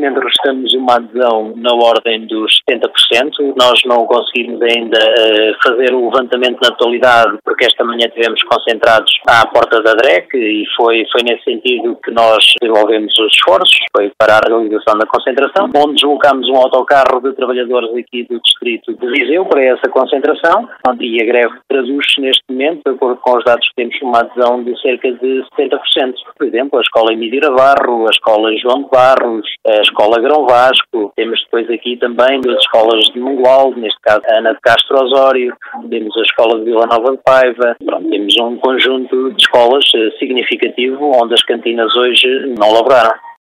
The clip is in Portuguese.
momento registramos uma adesão na ordem dos 70%. Nós não conseguimos ainda fazer o levantamento na totalidade, porque esta manhã tivemos concentrados à porta da DREC e foi nesse sentido que nós desenvolvemos os esforços, foi para a realização da concentração, onde deslocámos um autocarro de trabalhadores aqui do distrito de Viseu para essa concentração, e a greve traduz-se neste momento, de acordo com os dados que temos, uma adesão de cerca de 70%. Por exemplo, a Escola Emílio Barro, a Escola João de Barros, a Escola Grão Vasco, temos depois aqui também duas escolas de Mongualdo, neste caso a Ana de Castro Osório, temos a Escola de Vila Nova de Paiva. Pronto, temos um conjunto de escolas significativo onde as cantinas hoje não laboraram.